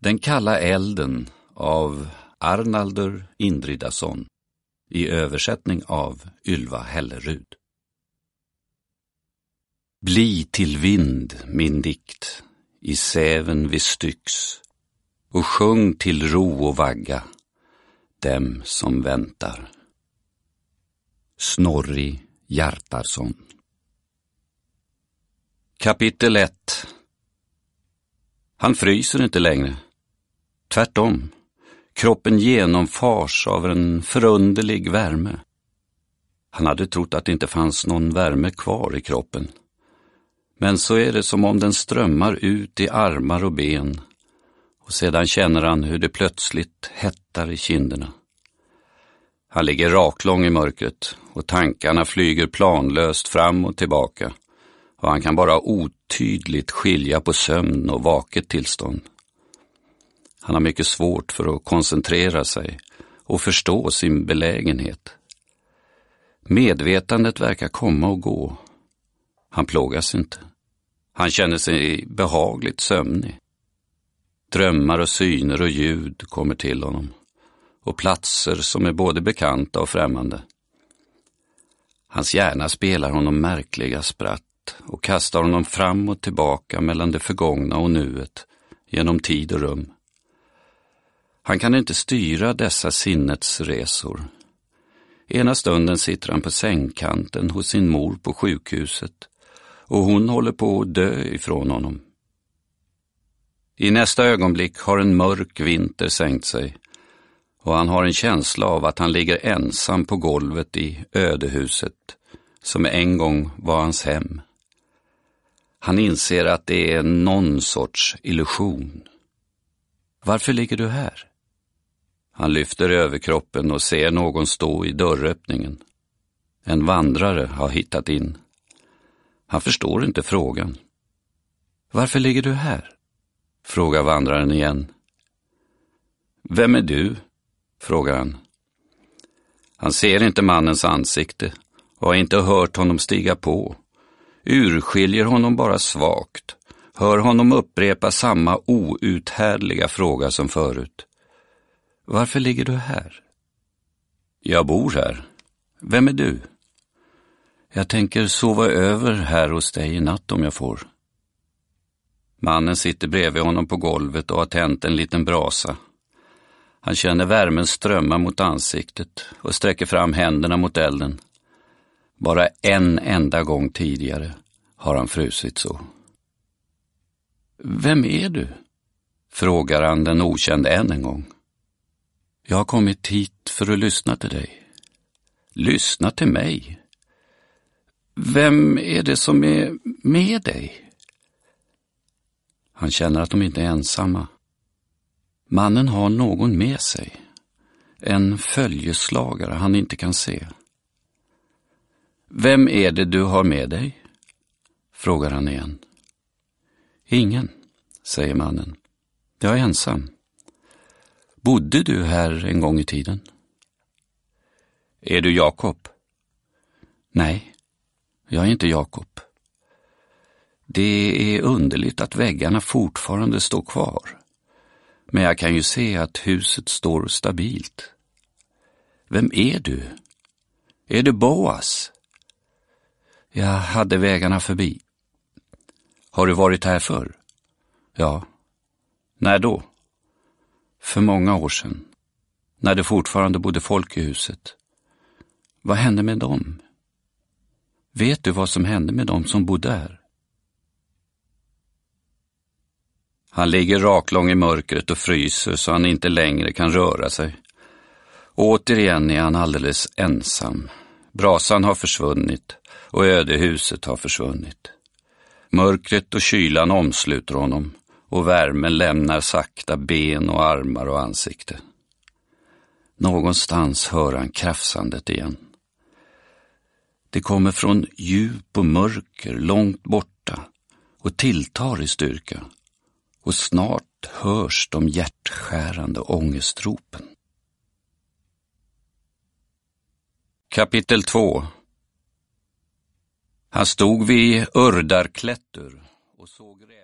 Den kalla elden av Arnaldur Indridason i översättning av Ylva Hellerud. Bli till vind, min dikt, i säven vi stycks, och sjung till ro och vagga dem som väntar. Snorri Hjartarson. Kapitel 1. Han fryser inte längre. Tvärtom. Kroppen genomfars av en förunderlig värme. Han hade trott att det inte fanns någon värme kvar i kroppen. Men så är det som om den strömmar ut i armar och ben, och sedan känner han hur det plötsligt hettar i kinderna. Han ligger raklång i mörkret och tankarna flyger planlöst fram och tillbaka, och han kan bara otydligt skilja på sömn och vaket tillstånd. Han har mycket svårt för att koncentrera sig och förstå sin belägenhet. Medvetandet verkar komma och gå. Han plågas inte. Han känner sig behagligt sömnig. Drömmar och syner och ljud kommer till honom, och platser som är både bekanta och främmande. Hans hjärna spelar honom märkliga spratt och kastar honom fram och tillbaka mellan det förgångna och nuet, genom tid och rum. Han kan inte styra dessa sinnets resor. Ena stunden sitter han på sängkanten hos sin mor på sjukhuset, och hon håller på att dö ifrån honom. I nästa ögonblick har en mörk vinter sänkt sig, och han har en känsla av att han ligger ensam på golvet i ödehuset, som en gång var hans hem. Han inser att det är någon sorts illusion. Varför ligger du här? Han lyfter överkroppen och ser någon stå i dörröppningen. En vandrare har hittat in. Han förstår inte frågan. Varför ligger du här? Frågar vandraren igen. Vem är du? Frågar han. Han ser inte mannens ansikte och har inte hört honom stiga på. Urskiljer honom bara svagt. Hör honom upprepa samma outhärdliga fråga som förut. Varför ligger du här? Jag bor här. Vem är du? Jag tänker sova över här hos dig i natt om jag får. Mannen sitter bredvid honom på golvet och har tänt en liten brasa. Han känner värmen strömma mot ansiktet och sträcker fram händerna mot elden. Bara en enda gång tidigare har han frusit så. Vem är du? Frågar han den okände än en gång. Jag har kommit hit för att lyssna till dig. Lyssna till mig? Vem är det som är med dig? Han känner att de inte är ensamma. Mannen har någon med sig. En följeslagare han inte kan se. Vem är det du har med dig? Frågar han igen. Ingen, säger mannen. Jag är ensam. Bodde du här en gång i tiden? Är du Jakob? Nej, jag är inte Jakob. Det är underligt att väggarna fortfarande står kvar. Men jag kan ju se att huset står stabilt. Vem är du? Är du Boas? Jag hade vägarna förbi. Har du varit här förr? Ja. När då? För många år sedan. När det fortfarande bodde folk i huset. Vad hände med dem? Vet du vad som hände med dem som bodde där? Han ligger raklång i mörkret och fryser så han inte längre kan röra sig. Återigen är han alldeles ensam. Brasan har försvunnit och ödehuset har försvunnit. Mörkret och kylan omsluter honom och värmen lämnar sakta ben och armar och ansikte. Någonstans hör han krafsandet igen. Det kommer från djup och mörker långt borta och tilltar i styrka. Och snart hörs de hjärtskärande ångestropen. Kapitel 2. Han stod vid Urdarklättur och såg